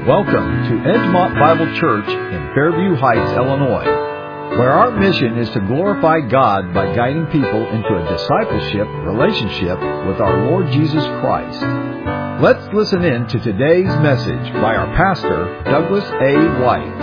Welcome to Edgemont Bible Church in Fairview Heights, Illinois, where our mission is to glorify God by guiding people into a discipleship relationship with our Lord Jesus Christ. Let's listen in to today's message by our pastor, Douglas A. White.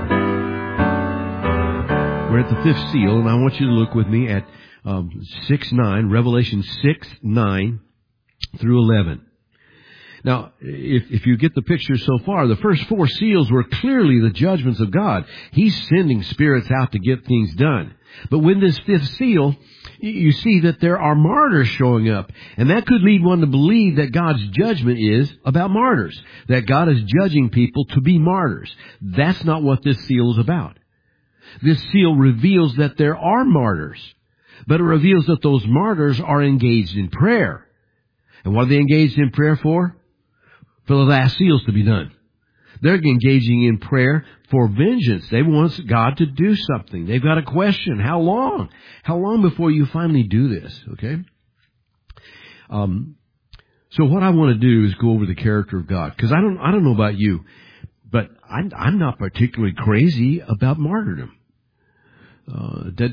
We're at the fifth seal, and I want you to look with me at 6:9, Revelation 6:9 through 11. Now, if you get the picture so far, the first four seals were clearly the judgments of God. He's sending spirits out to get things done. But with this fifth seal, you see that there are martyrs showing up. And that could lead one to believe that God's judgment is about martyrs, that God is judging people to be martyrs. That's not what this seal is about. This seal reveals that there are martyrs, but it reveals that those martyrs are engaged in prayer. And what are they engaged in prayer for? For the last seals to be done. They're engaging in prayer for vengeance. They want God to do something. They've got a question. How long? How long before you finally do this? Okay? So what I want to do is go over the character of God. Because I don't know about you, but I'm not particularly crazy about martyrdom. I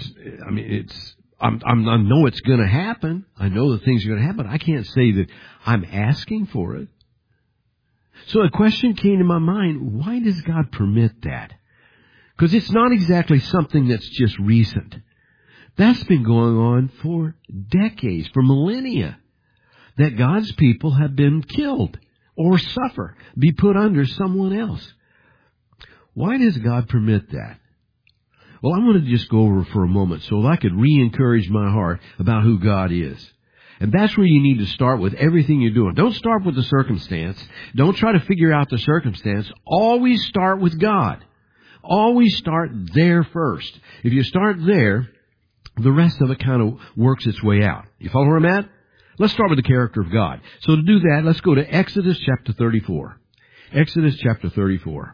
know it's going to happen. I know that things are going to happen. I can't say that I'm asking for it. So a question came to my mind, why does God permit that? Because it's not exactly something that's just recent. That's been going on for decades, for millennia, that God's people have been killed or suffer, be put under someone else. Why does God permit that? Well, I'm going to just go over for a moment so that I could re-encourage my heart about who God is. And that's where you need to start with everything you're doing. Don't start with the circumstance. Don't try to figure out the circumstance. Always start with God. Always start there first. If you start there, the rest of it kind of works its way out. You follow where I'm at? Let's start with the character of God. So to do that, let's go to Exodus chapter 34. Exodus chapter 34.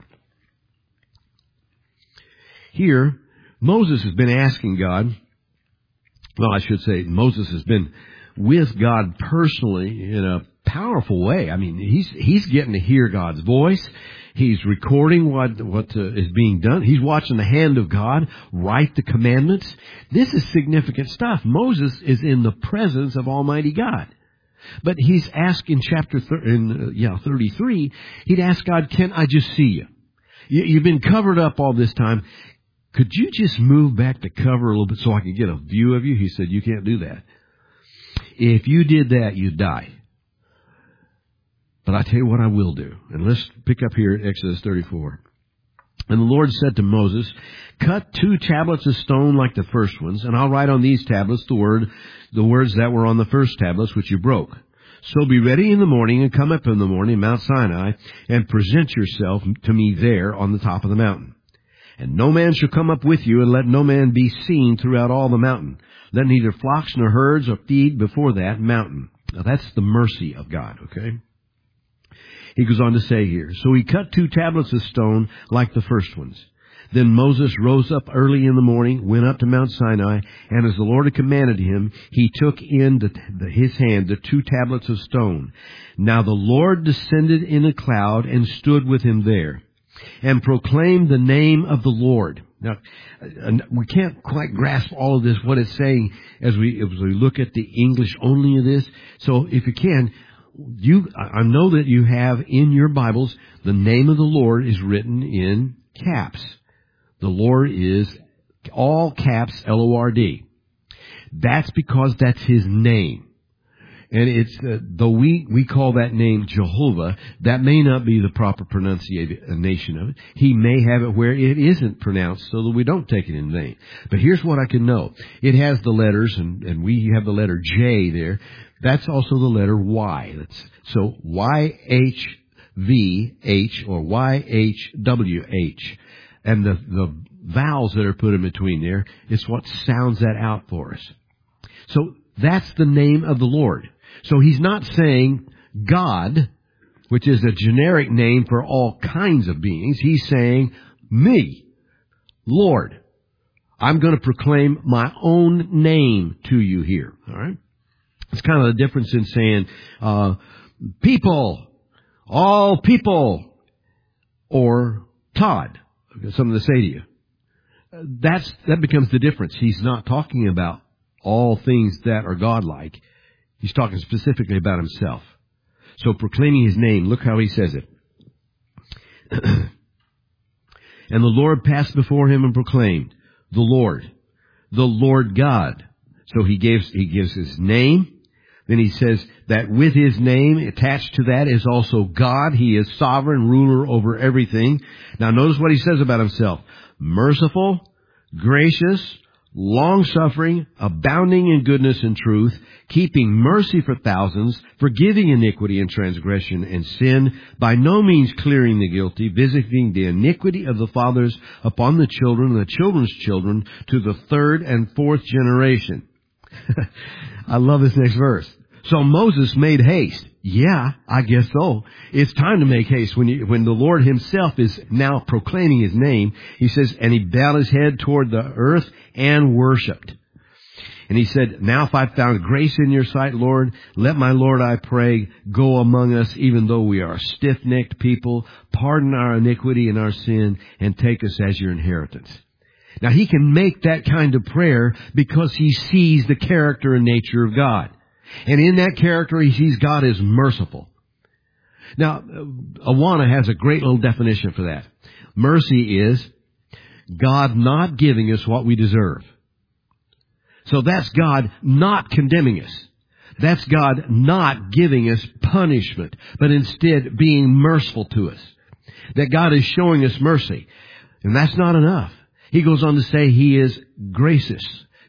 Here, Moses has been asking God, well, I should say Moses has been with God personally in a powerful way. I mean, he's getting to hear God's voice. He's recording what is being done. He's watching the hand of God write the commandments. This is significant stuff. Moses is in the presence of Almighty God. But he's asked in chapter 33, he'd ask God, can I just see you? You've been covered up all this time. Could you just move back the cover a little bit so I could get a view of you? He said, you can't do that. If you did that, you'd die. But I tell you what I will do. And let's pick up here at Exodus 34. And the Lord said to Moses, cut 2 tablets of stone like the first ones, and I'll write on these tablets the words that were on the first tablets which you broke. So be ready in the morning and come up in the morning, Mount Sinai, and present yourself to me there on the top of the mountain. And no man shall come up with you, and let no man be seen throughout all the mountain. Let neither flocks nor herds or feed before that mountain. Now that's the mercy of God, okay? He goes on to say here, so he cut 2 tablets of stone like the first ones. Then Moses rose up early in the morning, went up to Mount Sinai, and as the Lord had commanded him, he took in his hand the 2 tablets of stone. Now the Lord descended in a cloud and stood with him there, and proclaimed the name of the Lord. Now, we can't quite grasp all of this, what it's saying, as we look at the English only of this. So if you can, I know that you have in your Bibles, the name of the Lord is written in caps. The Lord is all caps, L-O-R-D. That's because that's His name. And it's, though we call that name Jehovah, that may not be the proper pronunciation of it. He may have it where it isn't pronounced so that we don't take it in vain. But here's what I can know. It has the letters, and we have the letter J there. That's also the letter Y. So Y-H-V-H or Y-H-W-H. And the vowels that are put in between there is what sounds that out for us. So that's the name of the Lord. So he's not saying God, which is a generic name for all kinds of beings. He's saying me, Lord. I'm going to proclaim my own name to you here. All right. It's kind of the difference in saying people, all people. or Todd. I've got something to say to you. That becomes the difference. He's not talking about all things that are godlike. He's talking specifically about himself. So proclaiming his name, look how he says it. And the Lord passed before him and proclaimed, the Lord God. So he gives his name. Then he says that with his name attached to that is also God. He is sovereign ruler over everything. Now notice what he says about himself. Merciful, gracious, long-suffering, abounding in goodness and truth, keeping mercy for thousands, forgiving iniquity and transgression and sin, by no means clearing the guilty, visiting the iniquity of the fathers upon the children and the children's children to the third and fourth generation. I love this next verse. So Moses made haste. Yeah, I guess so. It's time to make haste when the Lord himself is now proclaiming his name. He says, and he bowed his head toward the earth and worshipped. And he said, now if I've found grace in your sight, Lord, let my Lord, I pray, go among us, even though we are stiff-necked people. Pardon our iniquity and our sin, and take us as your inheritance. Now he can make that kind of prayer because he sees the character and nature of God. And in that character, he sees God as merciful. Now, Awana has a great little definition for that. Mercy is God not giving us what we deserve. So that's God not condemning us. That's God not giving us punishment, but instead being merciful to us. That God is showing us mercy. And that's not enough. He goes on to say he is gracious.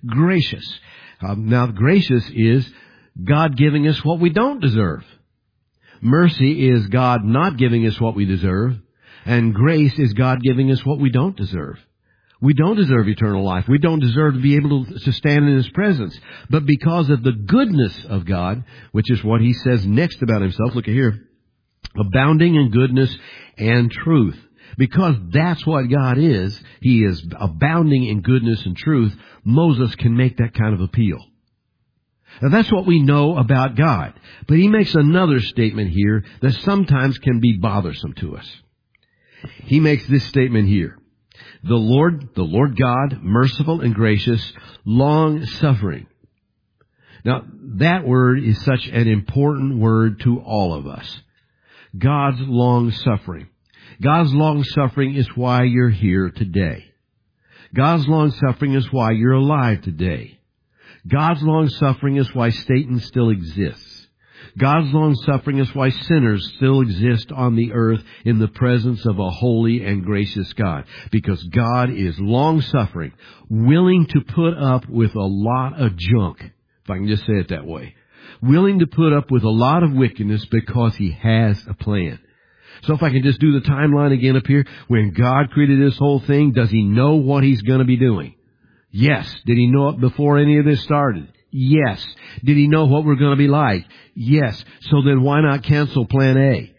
Now, gracious is God giving us what we don't deserve. Mercy is God not giving us what we deserve. And grace is God giving us what we don't deserve. We don't deserve eternal life. We don't deserve to be able to stand in his presence. But because of the goodness of God, which is what he says next about himself, look at here, abounding in goodness and truth. Because that's what God is, he is abounding in goodness and truth, Moses can make that kind of appeal. Now that's what we know about God. But he makes another statement here that sometimes can be bothersome to us. He makes this statement here. The Lord God, merciful and gracious, long-suffering. Now that word is such an important word to all of us. God's long-suffering. God's long-suffering is why you're here today. God's long-suffering is why you're alive today. God's long-suffering is why Satan still exists. God's long-suffering is why sinners still exist on the earth in the presence of a holy and gracious God. Because God is long-suffering, willing to put up with a lot of junk, if I can just say it that way. Willing to put up with a lot of wickedness because he has a plan. So if I can just do the timeline again up here, when God created this whole thing, does he know what he's going to be doing? Yes. Did he know it before any of this started? Yes. Did he know what we're going to be like? Yes. So then why not cancel plan A?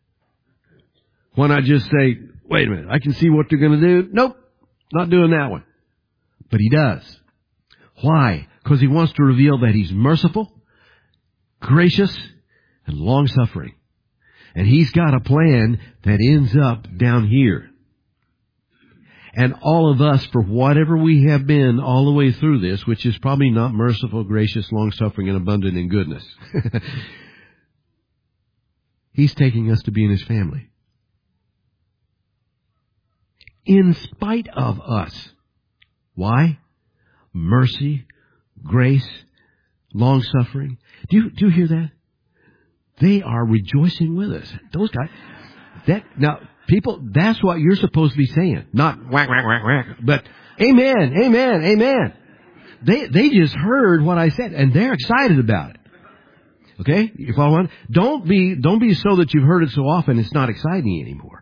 Why not just say, wait a minute, I can see what they're going to do? Nope, not doing that one. But he does. Why? Because he wants to reveal that he's merciful, gracious, and long-suffering. And he's got a plan that ends up down here. And all of us, for whatever we have been all the way through this, which is probably not merciful, gracious, long-suffering, and abundant in goodness, he's taking us to be in his family. In spite of us. Why? Mercy, grace, long-suffering. Do you hear that? They are rejoicing with us. Those guys. Now, people, that's what you're supposed to be saying. Not whack, whack, whack, whack. But amen, amen, amen. They just heard what I said, and they're excited about it. Okay? You follow on? Don't be so that you've heard it so often it's not exciting anymore.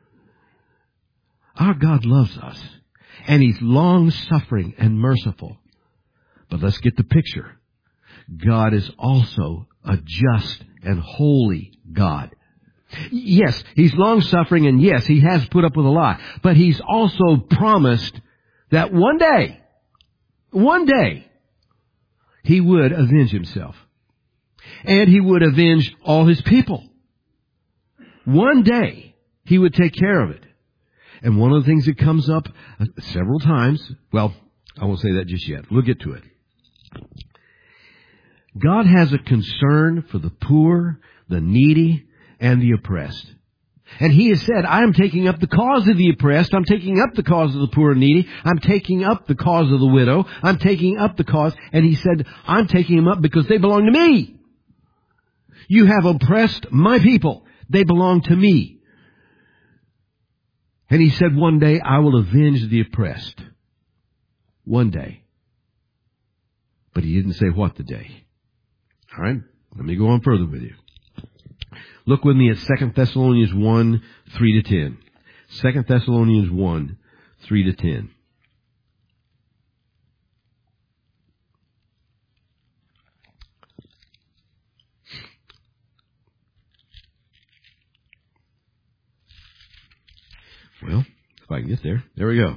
Our God loves us. And he's long-suffering and merciful. But let's get the picture. God is also a just and holy God. Yes, he's long-suffering, and yes, he has put up with a lot. But he's also promised that one day, he would avenge himself. And he would avenge all his people. One day, He would take care of it. And one of the things that comes up several times, well, I won't say that just yet. We'll get to it. God has a concern for the poor, the needy, and the oppressed. And He has said, I am taking up the cause of the oppressed. I'm taking up the cause of the poor and needy. I'm taking up the cause of the widow. I'm taking up the cause. And He said, I'm taking them up because they belong to me. You have oppressed my people. They belong to me. And He said, one day I will avenge the oppressed. One day. But He didn't say what the day. All right, let me go on further with you. Look with me at 2 Thessalonians 1, 3 to 10. 2 Thessalonians 1, 3 to 10. Well, if I can get there. There we go.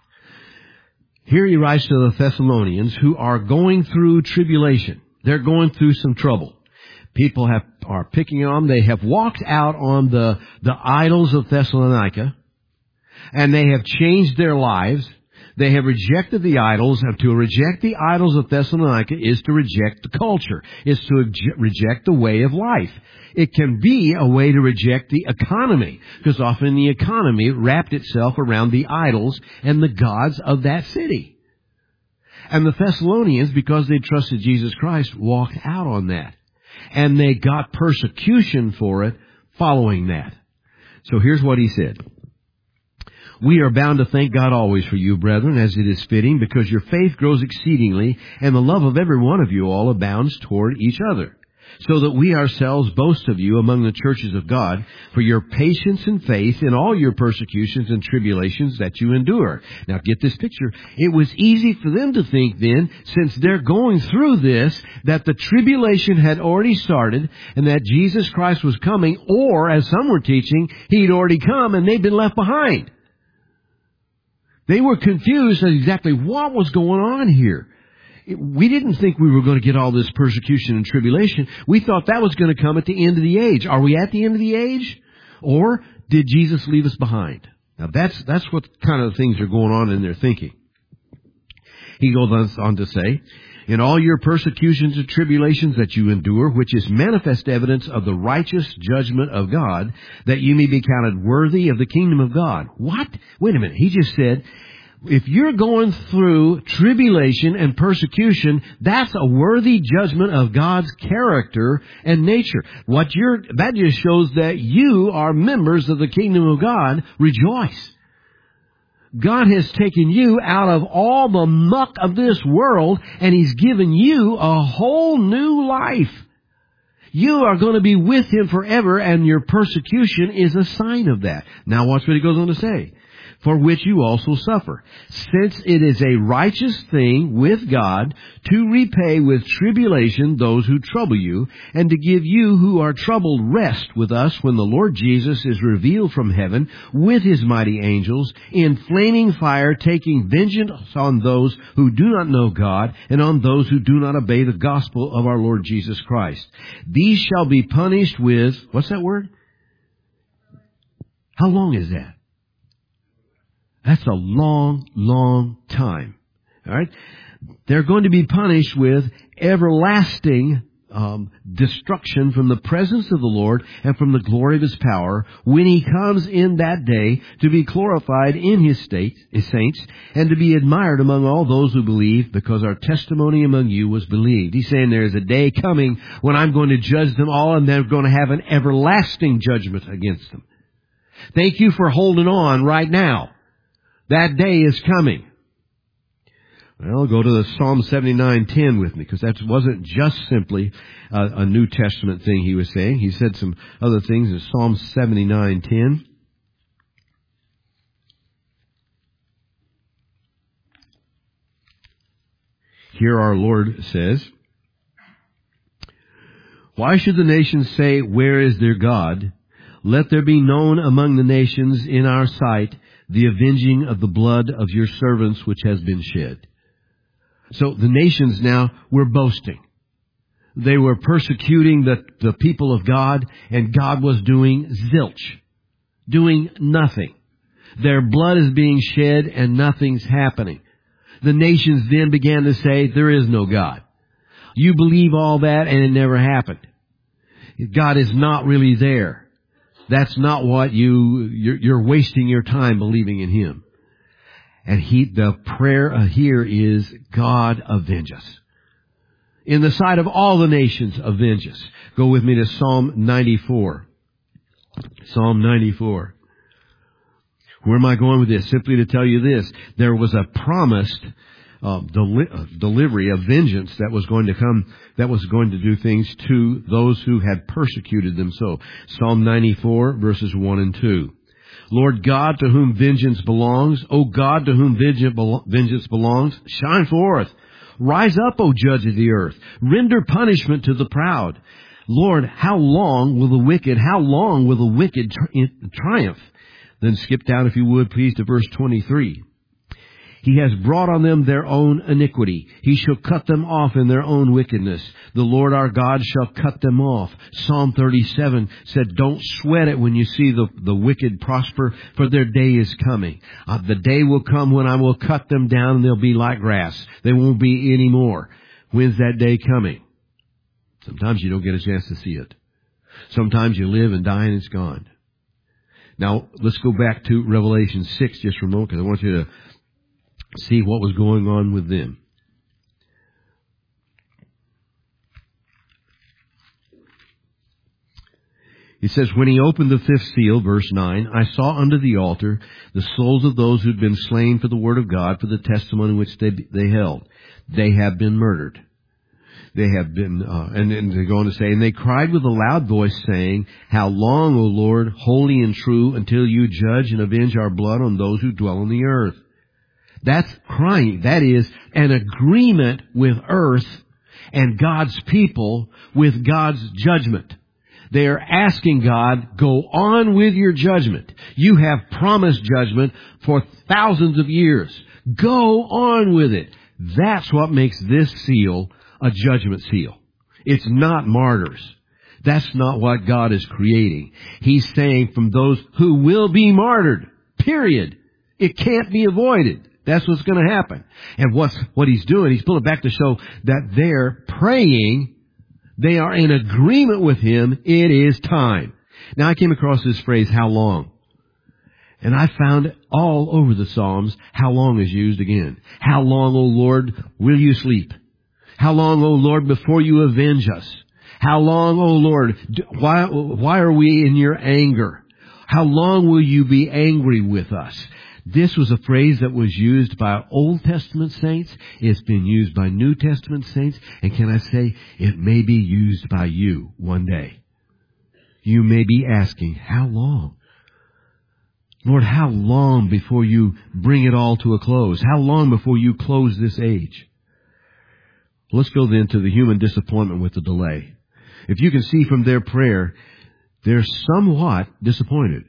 Here he writes to the Thessalonians who are going through tribulation. They're going through some trouble. People are picking on them. They have walked out on the idols of Thessalonica, and they have changed their lives. They have rejected the idols, and to reject the idols of Thessalonica is to reject the culture, is to reject the way of life. It can be a way to reject the economy, because often the economy wrapped itself around the idols and the gods of that city. And the Thessalonians, because they trusted Jesus Christ, walked out on that. And they got persecution for it following that. So here's what he said. We are bound to thank God always for you, brethren, as it is fitting, because your faith grows exceedingly, and the love of every one of you all abounds toward each other. So that we ourselves boast of you among the churches of God for your patience and faith in all your persecutions and tribulations that you endure. Now get this picture. It was easy for them to think then, since they're going through this, that the tribulation had already started and that Jesus Christ was coming, or, as some were teaching, He'd already come and they'd been left behind. They were confused as exactly what was going on here. We didn't think we were going to get all this persecution and tribulation. We thought that was going to come at the end of the age. Are we at the end of the age? Or did Jesus leave us behind? Now that's what kind of things are going on in their thinking. He goes on to say, in all your persecutions and tribulations that you endure, which is manifest evidence of the righteous judgment of God, that you may be counted worthy of the kingdom of God. What? Wait a minute. He just said, if you're going through tribulation and persecution, that's a worthy judgment of God's character and nature. That just shows that you are members of the kingdom of God. Rejoice. God has taken you out of all the muck of this world, and He's given you a whole new life. You are going to be with Him forever, and your persecution is a sign of that. Now watch what he goes on to say. For which you also suffer, since it is a righteous thing with God to repay with tribulation those who trouble you, and to give you who are troubled rest with us when the Lord Jesus is revealed from heaven with His mighty angels, in flaming fire, taking vengeance on those who do not know God, and on those who do not obey the gospel of our Lord Jesus Christ. These shall be punished with, what's that word? How long is that? That's a long, long time. All right? They're going to be punished with everlasting destruction from the presence of the Lord and from the glory of His power when He comes in that day to be glorified in His saints, and to be admired among all those who believe, because our testimony among you was believed. He's saying there is a day coming when I'm going to judge them all, and they're going to have an everlasting judgment against them. Thank you for holding on right now. That day is coming. Well, go to the Psalm 79:10 with me, because that wasn't just simply a New Testament thing he was saying. He said some other things in Psalm 79:10. Here our Lord says, why should the nations say, where is their God? Let there be known among the nations in our sight the avenging of the blood of your servants which has been shed. So the nations now were boasting. They were persecuting the people of God, and God was doing zilch. doing nothing. Their blood is being shed and nothing's happening. The nations then began to say, there is no God. You believe all that and it never happened. God is not really there. That's not what you're wasting your time believing in Him. And the prayer here is, God, avenge us. In the sight of all the nations, avenge us. Go with me to Psalm 94. Psalm 94. Where am I going with this? Simply to tell you this. There was a promised delivery of vengeance that was going to come, that was going to do things to those who had persecuted them. So, Psalm 94, verses 1 and 2. Lord God, to whom vengeance belongs, O God, to whom vengeance belongs, shine forth. Rise up, O judge of the earth. Render punishment to the proud. Lord, how long will the wicked triumph? Then skip down, if you would, please, to verse 23. He has brought on them their own iniquity. He shall cut them off in their own wickedness. The Lord our God shall cut them off. Psalm 37 said, don't sweat it when you see the wicked prosper, for their day is coming. The day will come when I will cut them down and they'll be like grass. They won't be any more. When's that day coming? Sometimes you don't get a chance to see it. Sometimes you live and die and it's gone. Now, let's go back to Revelation 6 just for a moment, because I want you to see what was going on with them. It says, when he opened the fifth seal, verse 9, I saw under the altar the souls of those who'd been slain for the word of God, for the testimony which they held. They have been murdered. They have been, and they go on to say, and they cried with a loud voice, saying, how long, O Lord, holy and true, until you judge and avenge our blood on those who dwell on the earth? That's crying. That is an agreement with earth and God's people with God's judgment. They are asking God, go on with your judgment. You have promised judgment for thousands of years. Go on with it. That's what makes this seal a judgment seal. It's not martyrs. That's not what God is creating. He's saying from those who will be martyred, period. It can't be avoided. That's what's going to happen. And what he's doing, he's pulling back to show that they're praying. They are in agreement with Him. It is time. Now, I came across this phrase, how long? And I found all over the Psalms, how long is used again. How long, O Lord, will you sleep? How long, O Lord, before you avenge us? How long, O Lord, why are we in your anger? How long will you be angry with us? This was a phrase that was used by Old Testament saints. It's been used by New Testament saints. And can I say, it may be used by you one day. You may be asking, how long? Lord, how long before you bring it all to a close? How long before you close this age? Let's go then to the human disappointment with the delay. If you can see from their prayer, they're somewhat disappointed.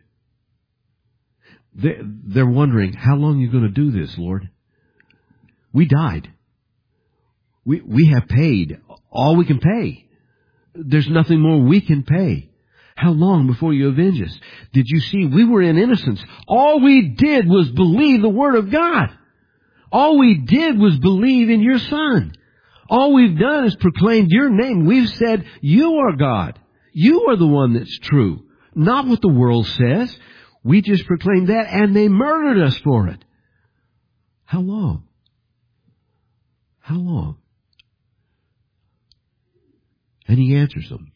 They're wondering, how long are you going to do this, Lord? We died. We have paid all we can pay. There's nothing more we can pay. How long before you avenge us? Did you see, we were in innocence. All we did was believe the Word of God. All we did was believe in your Son. All we've done is proclaimed your name. We've said, you are God. You are the one that's true. Not what the world says. We just proclaimed that, and they murdered us for it. How long? How long? And He answers them.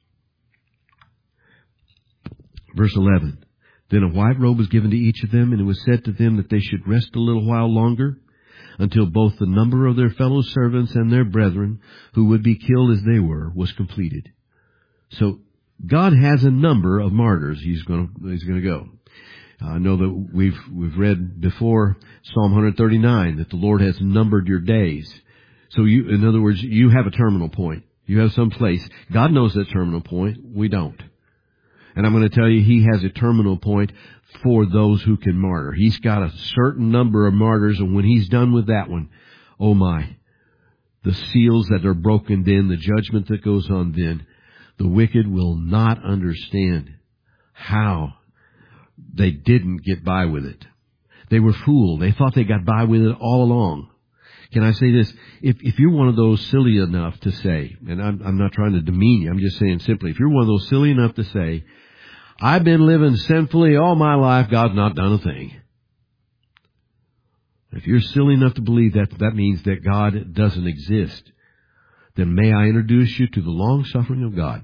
Verse 11. Then a white robe was given to each of them, and it was said to them that they should rest a little while longer, until both the number of their fellow servants and their brethren, who would be killed as they were, was completed. So God has a number of martyrs He's going to go. I know that we've read before Psalm 139 that the Lord has numbered your days. So in other words, you have a terminal point. You have some place. God knows that terminal point. We don't. And I'm going to tell you, He has a terminal point for those who can martyr. He's got a certain number of martyrs, and when He's done with that one, oh my, the seals that are broken then, the judgment that goes on then, the wicked will not understand how they didn't get by with it. They were fooled. They thought they got by with it all along. Can I say this? If you're one of those silly enough to say, and I'm not trying to demean you, I'm just saying simply, if you're one of those silly enough to say, I've been living sinfully all my life, God's not done a thing. If you're silly enough to believe that means that God doesn't exist, then may I introduce you to the long-suffering of God.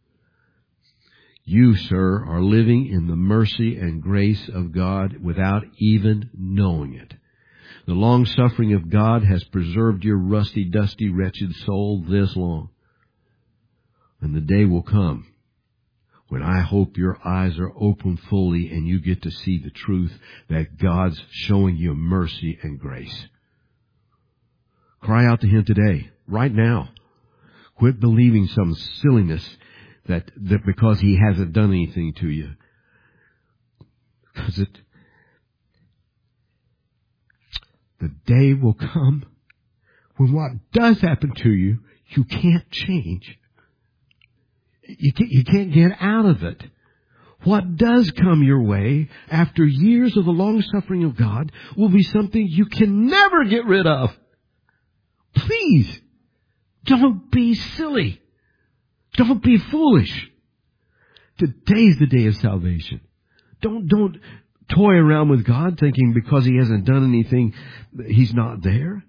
You, sir, are living in the mercy and grace of God without even knowing it. The long-suffering of God has preserved your rusty, dusty, wretched soul this long. And the day will come when I hope your eyes are open fully and you get to see the truth that God's showing you mercy and grace. Cry out to Him today, right now. Quit believing some silliness that because He hasn't done anything to you. Because the day will come when what does happen to you, you can't change. You can't get out of it. What does come your way after years of the long-suffering of God will be something you can never get rid of. Please, don't be silly. Don't be foolish. Today's the day of salvation. Don't toy around with God thinking because He hasn't done anything, He's not there.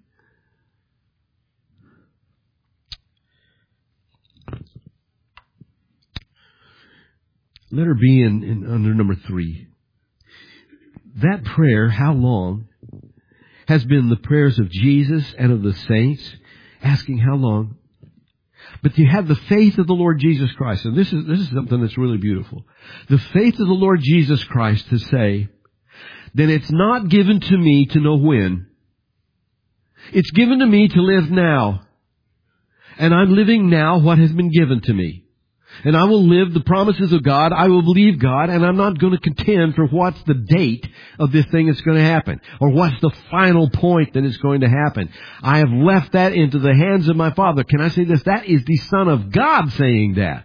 Letter B in under number 3. That prayer, how long, has been the prayers of Jesus and of the saints, asking how long. But you have the faith of the Lord Jesus Christ, and this is something that's really beautiful. The faith of the Lord Jesus Christ to say, then it's not given to me to know when. It's given to me to live now. And I'm living now what has been given to me. And I will live the promises of God. I will believe God. And I'm not going to contend for what's the date of this thing that's going to happen. Or what's the final point that is going to happen. I have left that into the hands of my Father. Can I say this? That is the Son of God saying that.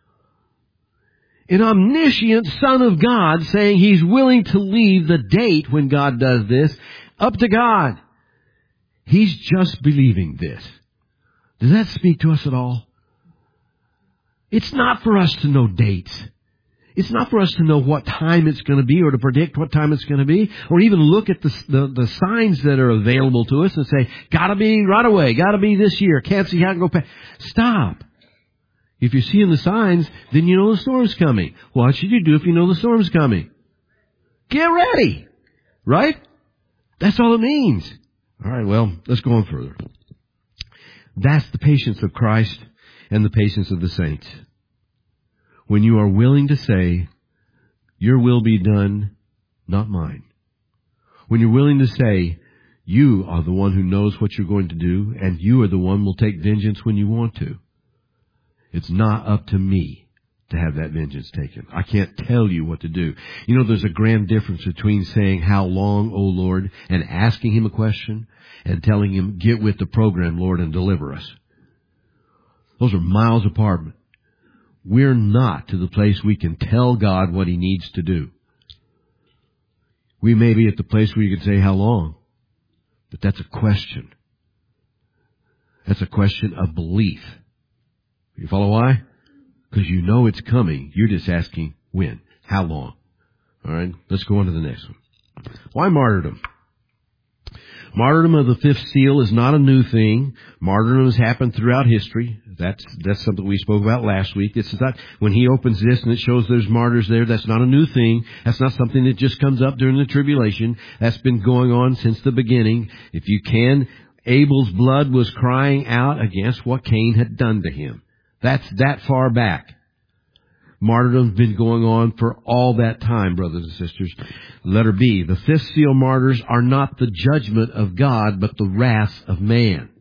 An omniscient Son of God saying He's willing to leave the date when God does this up to God. He's just believing this. Does that speak to us at all? It's not for us to know dates. It's not for us to know what time it's going to be or to predict what time it's going to be or even look at the signs that are available to us and say, gotta be right away, gotta be this year, can't see how it can go past. Stop. If you're seeing the signs, then you know the storm's coming. What should you do if you know the storm's coming? Get ready. Right? That's all it means. All right, well, let's go on further. That's the patience of Christ and the patience of the saints. When you are willing to say, your will be done, not mine. When you're willing to say, you are the one who knows what you're going to do, and you are the one who will take vengeance when you want to. It's not up to me to have that vengeance taken. I can't tell you what to do. You know, there's a grand difference between saying, how long, O Lord, and asking Him a question, and telling Him, get with the program, Lord, and deliver us. Those are miles apart. We're not to the place we can tell God what He needs to do. We may be at the place where you can say, how long? But that's a question. That's a question of belief. You follow why? Because you know it's coming. You're just asking when. How long? All right, let's go on to the next one. Why martyrdom? Martyrdom of the fifth seal is not a new thing. Martyrdom has happened throughout history. That's something we spoke about last week. It's not, when He opens this and it shows there's martyrs there, that's not a new thing. That's not something that just comes up during the tribulation. That's been going on since the beginning. If you can, Abel's blood was crying out against what Cain had done to him. That's that far back. Martyrdom's been going on for all that time, brothers and sisters. Letter B, the fifth seal martyrs are not the judgment of God, but the wrath of man.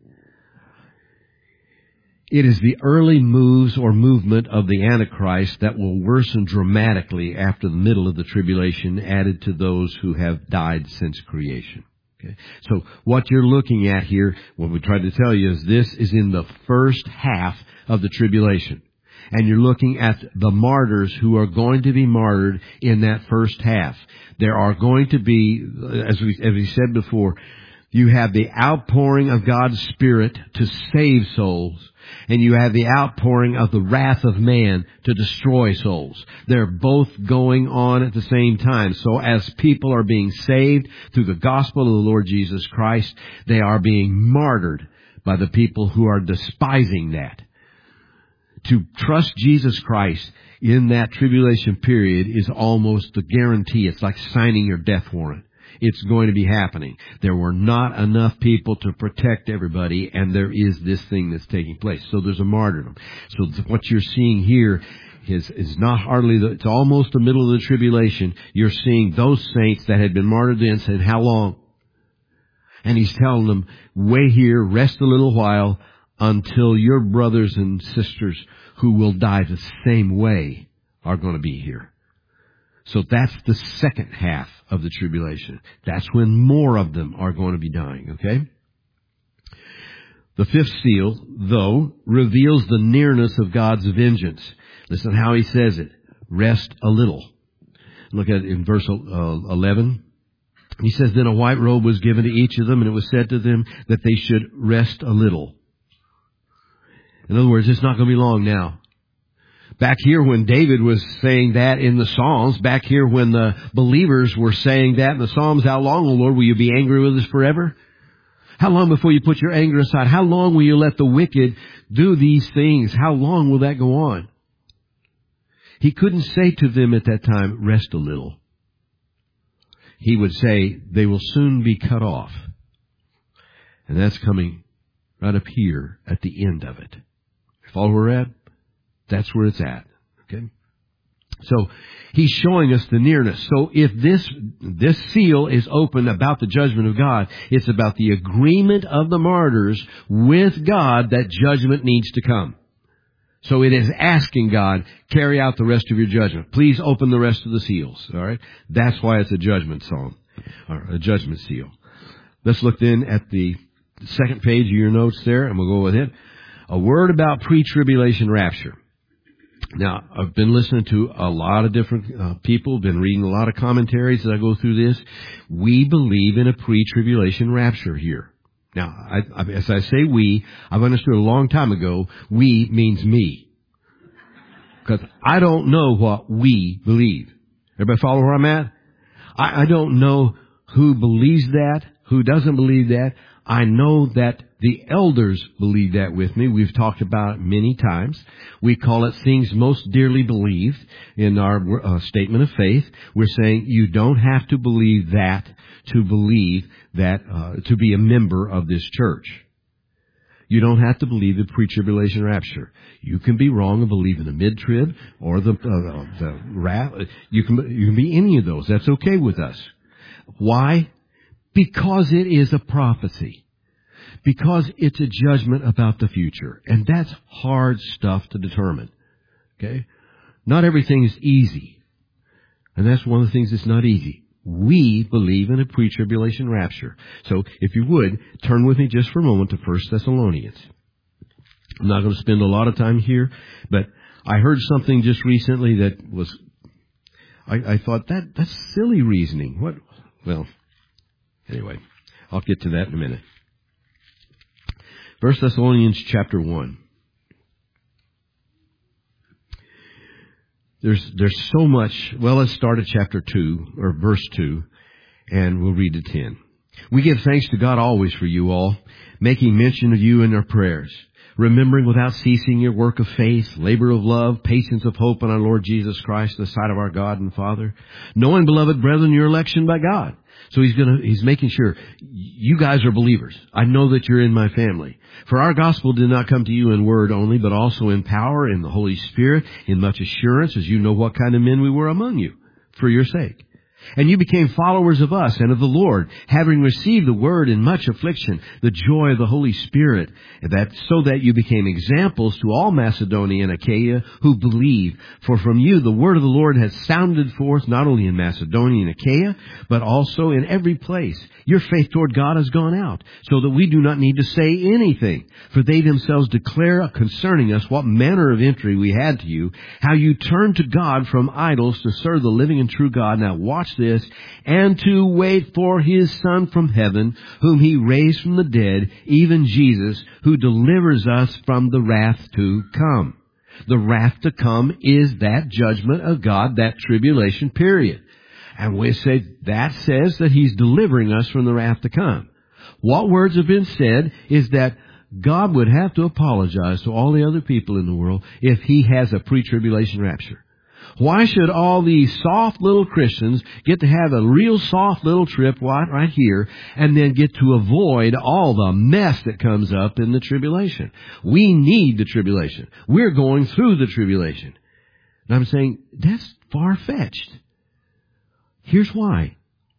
It is the early moves or movement of the Antichrist that will worsen dramatically after the middle of the tribulation, added to those who have died since creation. Okay. So what you're looking at here, what we tried to tell you, is this is in the first half of the tribulation. and you're looking at the martyrs who are going to be martyred in that first half. There are going to be, as we said before, you have the outpouring of God's Spirit to save souls, and you have the outpouring of the wrath of man to destroy souls. They're both going on at the same time. So as people are being saved through the gospel of the Lord Jesus Christ, they are being martyred by the people who are despising that. To trust Jesus Christ in that tribulation period is almost a guarantee. It's like signing your death warrant. It's going to be happening. There were not enough people to protect everybody, and there is this thing that's taking place. So there's a martyrdom. So what you're seeing here is not hardly, it's almost the middle of the tribulation. You're seeing those saints that had been martyred then saying, how long? And he's telling them, wait here, rest a little while, until your brothers and sisters who will die the same way are going to be here. So that's the second half of the tribulation. That's when more of them are going to be dying, okay? The fifth seal, though, reveals the nearness of God's vengeance. Listen how he says it. Rest a little. Look at it in verse 11. He says, then a white robe was given to each of them, and it was said to them that they should rest a little. In other words, it's not going to be long now. Back here when David was saying that in the Psalms, back here when the believers were saying that in the Psalms, how long, O Lord, will you be angry with us forever? How long before you put your anger aside? How long will you let the wicked do these things? How long will that go on? He couldn't say to them at that time, rest a little. He would say, they will soon be cut off. And that's coming right up here at the end of it. Follow where we're at? That's where it's at. Okay? So, he's showing us the nearness. So, if this seal is open about the judgment of God, it's about the agreement of the martyrs with God that judgment needs to come. So, it is asking God, carry out the rest of your judgment. Please open the rest of the seals. All right? That's why it's a judgment psalm, or a judgment seal. Let's look then at the second page of your notes there, and we'll go with it. A word about pre-tribulation rapture. Now, I've been listening to a lot of different people, been reading a lot of commentaries as I go through this. We believe in a pre-tribulation rapture here. Now, as I say we, I've understood a long time ago, we means me. Because I don't know what we believe. Everybody follow where I'm at? I don't know who believes that, who doesn't believe that. I know that the elders believe that with me. We've talked about it many times. We call it things most dearly believed in our statement of faith. We're saying you don't have to believe that to be a member of this church. You don't have to believe the pre-tribulation rapture. You can be wrong and believe in the mid-trib or the wrath. You can be any of those. That's okay with us. Why? Because it is a prophecy. Because it's a judgment about the future. And that's hard stuff to determine. Okay? Not everything is easy. And that's one of the things that's not easy. We believe in a pre-tribulation rapture. So, if you would, turn with me just for a moment to 1 Thessalonians. I'm not going to spend a lot of time here, but I heard something just recently that was, I thought, that's silly reasoning. What? Well, anyway, I'll get to that in a minute. 1 Thessalonians chapter 1. There's so much. Well, let's start at chapter 2, or verse 2, and we'll read to 10. We give thanks to God always for you all, making mention of you in our prayers, remembering without ceasing your work of faith, labor of love, patience of hope in our Lord Jesus Christ, in the sight of our God and Father, knowing, beloved brethren, your election by God. So he's making sure you guys are believers. I know that you're in my family. For our gospel did not come to you in word only, but also in power, in the Holy Spirit, in much assurance, as you know what kind of men we were among you, for your sake. And you became followers of us and of the Lord, having received the word in much affliction, the joy of the Holy Spirit, so that you became examples to all Macedonia and Achaia who believe. For from you the word of the Lord has sounded forth not only in Macedonia and Achaia, but also in every place. Your faith toward God has gone out, so that we do not need to say anything. For they themselves declare concerning us what manner of entry we had to you, how you turned to God from idols to serve the living and true God. Now watch this, and to wait for His Son from heaven, whom He raised from the dead, even Jesus, who delivers us from the wrath to come. The wrath to come is that judgment of God, that tribulation period. And we say that says that He's delivering us from the wrath to come. What words have been said is that God would have to apologize to all the other people in the world if He has a pre-tribulation rapture. Why should all these soft little Christians get to have a real soft little trip right here and then get to avoid all the mess that comes up in the tribulation? We need the tribulation. We're going through the tribulation. And I'm saying that's far-fetched. Here's why.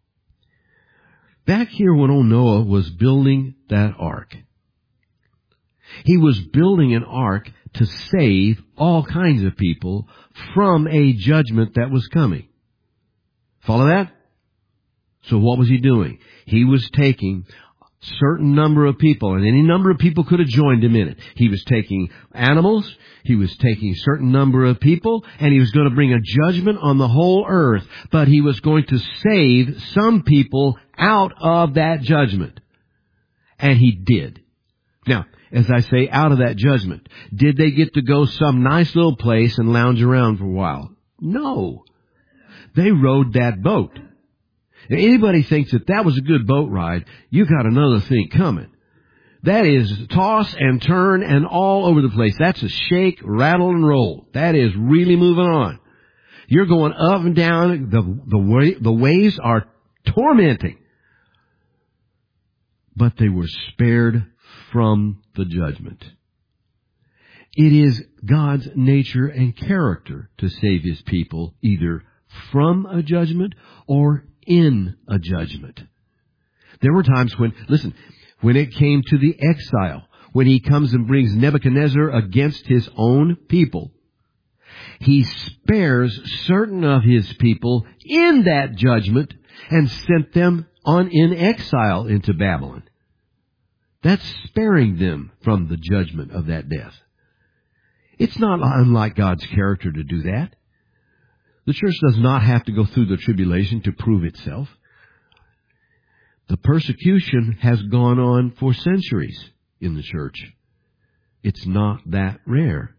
Back here when old Noah was building that ark, he was building an ark to save all kinds of people from a judgment that was coming. Follow that? So what was he doing? He was taking a certain number of people, and any number of people could have joined him in it. He was taking animals, he was taking a certain number of people, and he was going to bring a judgment on the whole earth. But he was going to save some people out of that judgment. And he did. Now, as I say, out of that judgment. Did they get to go some nice little place and lounge around for a while? No. They rode that boat. If anybody thinks that that was a good boat ride, you got another thing coming. That is toss and turn and all over the place. That's a shake, rattle, and roll. That is really moving on. You're going up and down. The waves are tormenting. But they were spared from the judgment. It is God's nature and character to save His people either from a judgment or in a judgment. There were times when it came to the exile, when He comes and brings Nebuchadnezzar against His own people, He spares certain of His people in that judgment and sent them in exile into Babylon. That's sparing them from the judgment of that death. It's not unlike God's character to do that. The church does not have to go through the tribulation to prove itself. The persecution has gone on for centuries in the church. It's not that rare.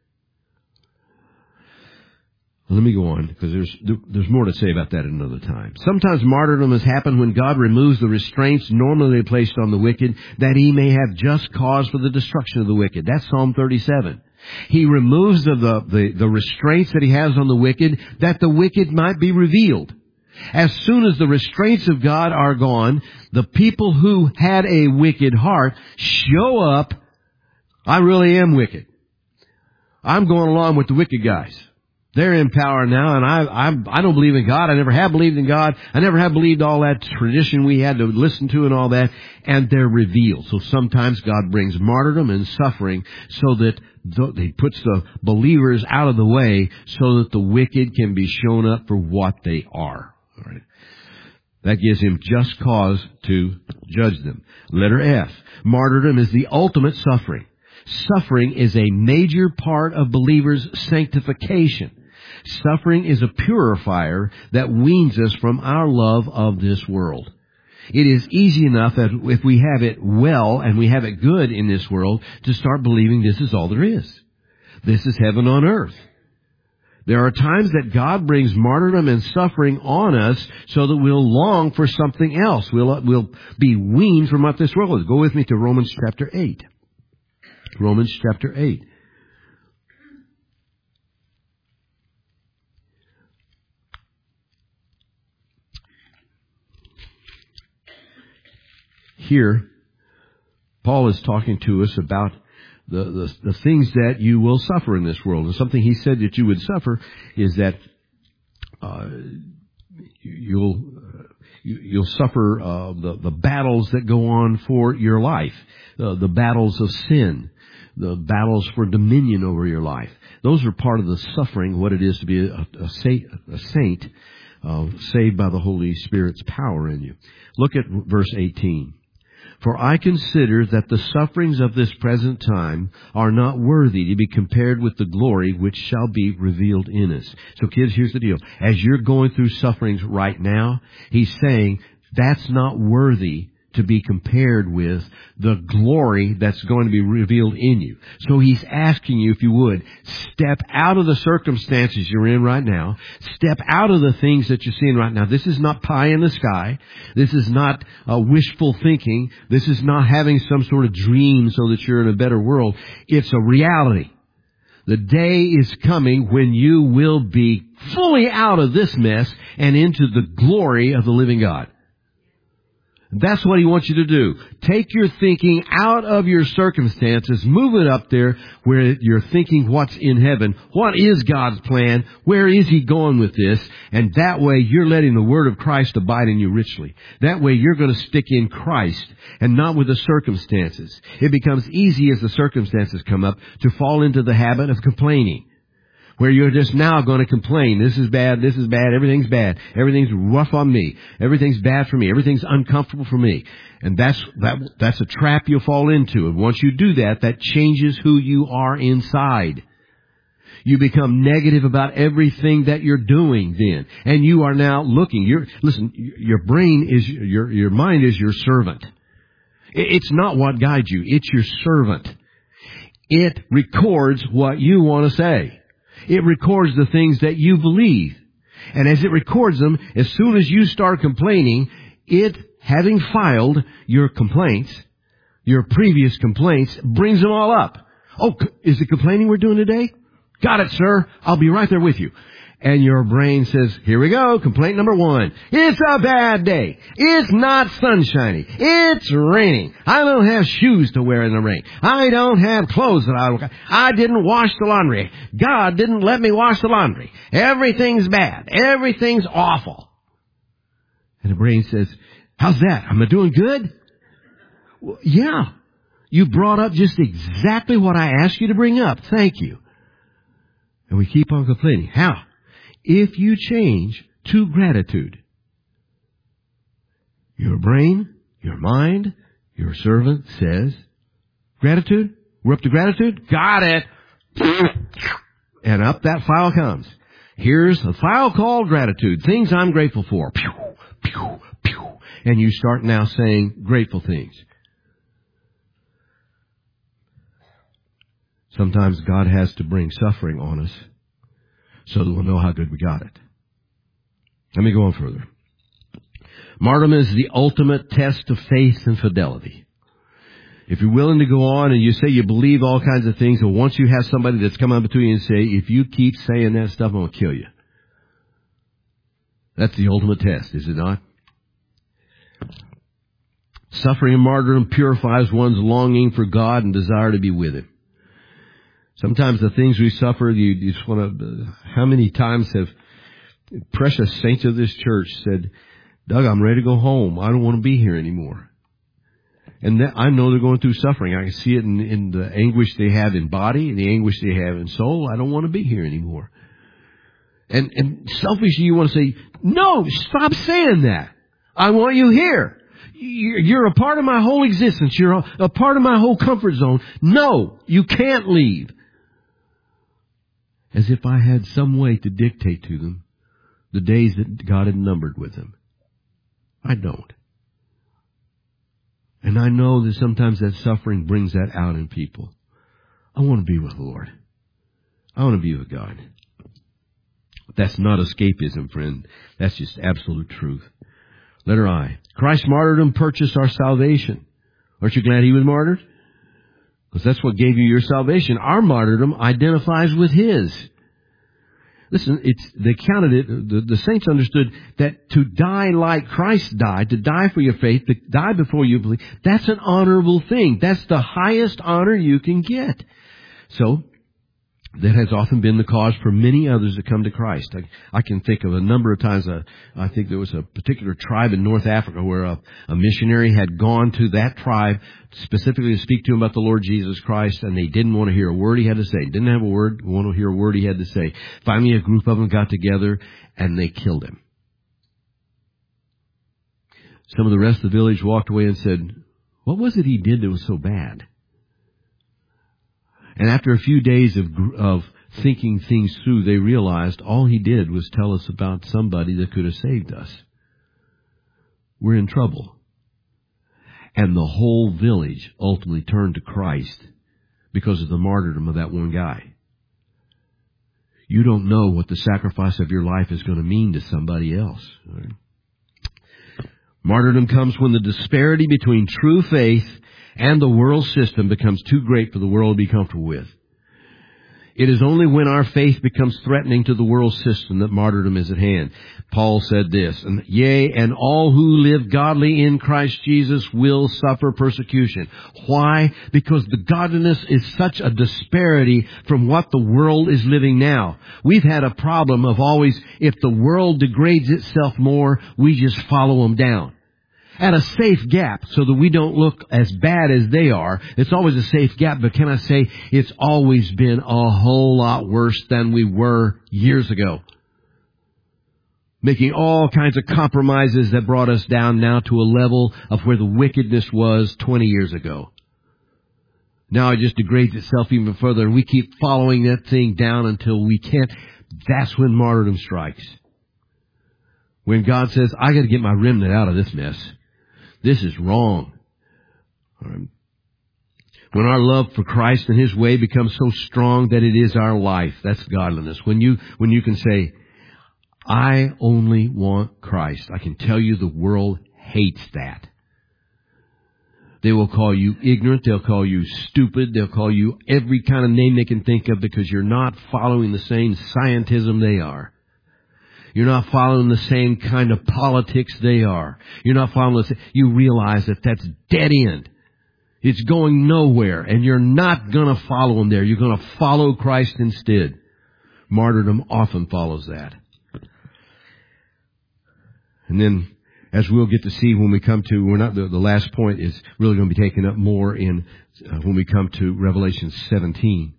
Let me go on, because there's more to say about that another time. Sometimes martyrdom has happened when God removes the restraints normally placed on the wicked, that He may have just cause for the destruction of the wicked. That's Psalm 37. He removes the restraints that He has on the wicked, that the wicked might be revealed. As soon as the restraints of God are gone, the people who had a wicked heart show up. I really am wicked. I'm going along with the wicked guys. They're in power now, and I don't believe in God. I never have believed in God. I never have believed all that tradition we had to listen to and all that. And they're revealed. So sometimes God brings martyrdom and suffering so that He puts the believers out of the way so that the wicked can be shown up for what they are. All right. That gives Him just cause to judge them. Letter F. Martyrdom is the ultimate suffering. Suffering is a major part of believers' sanctification. Suffering is a purifier that weans us from our love of this world. It is easy enough that if we have it well and we have it good in this world to start believing this is all there is. This is heaven on earth. There are times that God brings martyrdom and suffering on us so that we'll long for something else. We'll be weaned from what this world is. Go with me to Romans chapter 8. Romans chapter 8. Here, Paul is talking to us about the things that you will suffer in this world. And something he said that you would suffer is that you'll You'll suffer the battles that go on for your life, the battles of sin, the battles for dominion over your life. Those are part of the suffering, what it is to be a saint saved by the Holy Spirit's power in you. Look at verse 18. For I consider that the sufferings of this present time are not worthy to be compared with the glory which shall be revealed in us. So kids, here's the deal. As you're going through sufferings right now, he's saying that's not worthy to be compared with the glory that's going to be revealed in you. So he's asking you, if you would, step out of the circumstances you're in right now. Step out of the things that you're seeing right now. This is not pie in the sky. This is not wishful thinking. This is not having some sort of dream so that you're in a better world. It's a reality. The day is coming when you will be fully out of this mess and into the glory of the living God. That's what he wants you to do. Take your thinking out of your circumstances, move it up there where you're thinking what's in heaven. What is God's plan? Where is he going with this? And that way you're letting the word of Christ abide in you richly. That way you're going to stick in Christ and not with the circumstances. It becomes easy as the circumstances come up to fall into the habit of complaining, where you're just now going to complain. This is bad, everything's bad, everything's rough on me, everything's bad for me, everything's uncomfortable for me. And that's a trap you'll fall into. And once you do that, that changes who you are inside. You become negative about everything that you're doing then. And you are now looking. Your brain is, your mind is your servant. It's not what guides you, it's your servant. It records what you want to say. It records the things that you believe. And as it records them, as soon as you start complaining, it, having filed your complaints, your previous complaints, brings them all up. Oh, is it complaining we're doing today? Got it, sir. I'll be right there with you. And your brain says, here we go, complaint number 1. It's a bad day. It's not sunshiny. It's raining. I don't have shoes to wear in the rain. I don't have clothes that I didn't wash the laundry. God didn't let me wash the laundry. Everything's bad. Everything's awful. And the brain says, how's that? Am I doing good? Well, yeah. You brought up just exactly what I asked you to bring up. Thank you. And we keep on complaining. How? If you change to gratitude, your brain, your mind, your servant says, gratitude? We're up to gratitude? Got it! And up that file comes. Here's a file called gratitude. Things I'm grateful for. Pew, pew, pew. And you start now saying grateful things. Sometimes God has to bring suffering on us so that we'll know how good we got it. Let me go on further. Martyrdom is the ultimate test of faith and fidelity. If you're willing to go on and you say you believe all kinds of things, and once you have somebody that's come up between you and say, if you keep saying that stuff, I'm going to kill you. That's the ultimate test, is it not? Suffering and martyrdom purifies one's longing for God and desire to be with Him. Sometimes the things we suffer, you just want to, how many times have precious saints of this church said, Doug, I'm ready to go home. I don't want to be here anymore. And I know they're going through suffering. I can see it in the anguish they have in body and the anguish they have in soul. I don't want to be here anymore. And selfishly you want to say, no, stop saying that. I want you here. You're a part of my whole existence. You're a part of my whole comfort zone. No, you can't leave. As if I had some way to dictate to them the days that God had numbered with them. I don't. And I know that sometimes that suffering brings that out in people. I want to be with the Lord. I want to be with God. That's not escapism, friend. That's just absolute truth. Letter I. Christ's martyrdom purchased our salvation. Aren't you glad He was martyred? Because that's what gave you your salvation. Our martyrdom identifies with His. Listen, they counted it, the saints understood that to die like Christ died, to die for your faith, to die before you believe, that's an honorable thing. That's the highest honor you can get. So, that has often been the cause for many others to come to Christ. I can think of a number of times. I think there was a particular tribe in North Africa where a missionary had gone to that tribe specifically to speak to him about the Lord Jesus Christ, and they didn't want to hear a word he had to say. Didn't have a word, want to hear a word he had to say. Finally, a group of them got together, and they killed him. Some of the rest of the village walked away and said, "What was it he did that was so bad?" And after a few days of thinking things through, they realized all he did was tell us about somebody that could have saved us. We're in trouble. And the whole village ultimately turned to Christ because of the martyrdom of that one guy. You don't know what the sacrifice of your life is going to mean to somebody else. Martyrdom comes when the disparity between true faith and the world system becomes too great for the world to be comfortable with. It is only when our faith becomes threatening to the world system that martyrdom is at hand. Paul said this, "Yea, and all who live godly in Christ Jesus will suffer persecution." Why? Because the godliness is such a disparity from what the world is living now. We've had a problem of always, if the world degrades itself more, we just follow them down. At a safe gap so that we don't look as bad as they are. It's always a safe gap, but can I say it's always been a whole lot worse than we were years ago. Making all kinds of compromises that brought us down now to a level of where the wickedness was 20 years ago. Now it just degrades itself even further, and we keep following that thing down until we can't. That's when martyrdom strikes. When God says, "I got to get my remnant out of this mess. This is wrong." When our love for Christ and His way becomes so strong that it is our life, that's godliness. When you can say, "I only want Christ," I can tell you the world hates that. They will call you ignorant. They'll call you stupid. They'll call you every kind of name they can think of because you're not following the same scientism they are. You're not following the same kind of politics they are. You're not following the same. You realize that that's dead end. It's going nowhere, and you're not going to follow them there. You're going to follow Christ instead. Martyrdom often follows that. And then, as we'll get to see when we come to, we're not, the last point is really going to be taken up more in when we come to Revelation 17.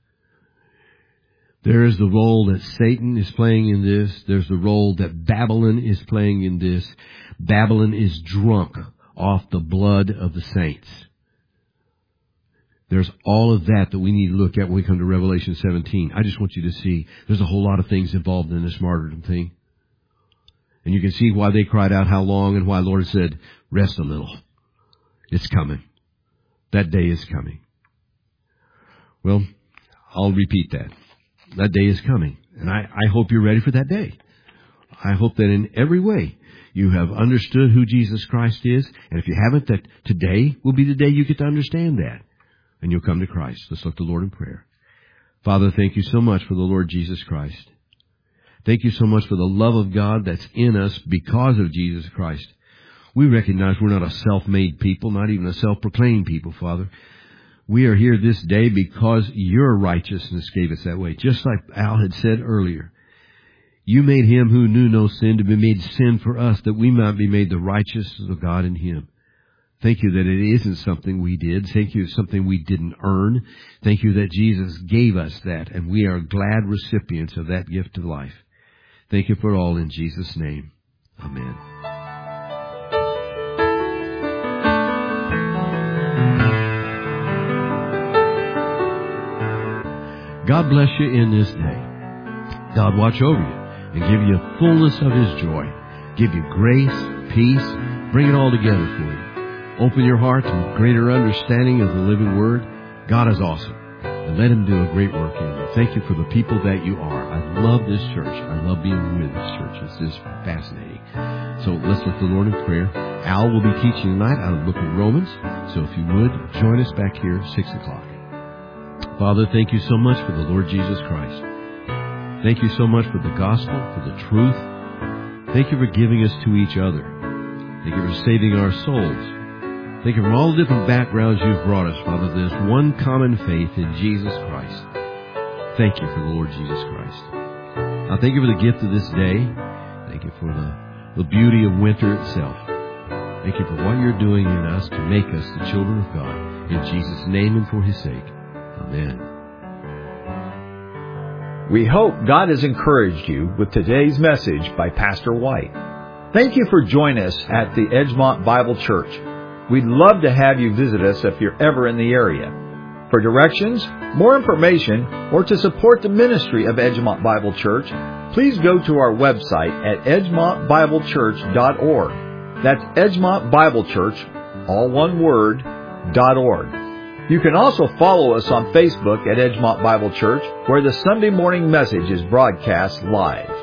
There is the role that Satan is playing in this. There's the role that Babylon is playing in this. Babylon is drunk off the blood of the saints. There's all of that we need to look at when we come to Revelation 17. I just want you to see there's a whole lot of things involved in this martyrdom thing. And you can see why they cried out how long and why the Lord said, "Rest a little. It's coming. That day is coming." Well, I'll repeat that. That day is coming. And I hope you're ready for that day. I hope that in every way you have understood who Jesus Christ is. And if you haven't, that today will be the day you get to understand that. And you'll come to Christ. Let's look to the Lord in prayer. Father, thank you so much for the Lord Jesus Christ. Thank you so much for the love of God that's in us because of Jesus Christ. We recognize we're not a self-made people, not even a self-proclaimed people, Father. We are here this day because your righteousness gave us that way. Just like Al had said earlier, you made him who knew no sin to be made sin for us, that we might be made the righteousness of God in him. Thank you that it isn't something we did. Thank you it's something we didn't earn. Thank you that Jesus gave us that, and we are glad recipients of that gift of life. Thank you for it all in Jesus' name. Amen. God bless you in this day. God watch over you and give you fullness of His joy. Give you grace, peace, bring it all together for you. Open your heart to greater understanding of the living Word. God is awesome. And let Him do a great work in you. Thank you for the people that you are. I love this church. I love being with this church. It's just fascinating. So let's look to the Lord in prayer. Al will be teaching tonight out of the book of Romans. So if you would, join us back here at 6 o'clock. Father, thank you so much for the Lord Jesus Christ. Thank you so much for the gospel, for the truth. Thank you for giving us to each other. Thank you for saving our souls. Thank you for all the different backgrounds you've brought us, Father. There's one common faith in Jesus Christ. thank you for the Lord Jesus Christ. I thank you for the gift of this day. Thank you for the beauty of winter itself. Thank you for what you're doing in us to make us the children of God. In Jesus' name and for His sake. Amen. We hope God has encouraged you with today's message by Pastor White. Thank you for joining us at the Edgemont Bible Church. We'd love to have you visit us if you're ever in the area. For directions, more information, or to support the ministry of Edgemont Bible Church, please go to our website at edgemontbiblechurch.org. That's Edgemont Bible Church, all one word, .org. You can also follow us on Facebook at Edgemont Bible Church, where the Sunday morning message is broadcast live.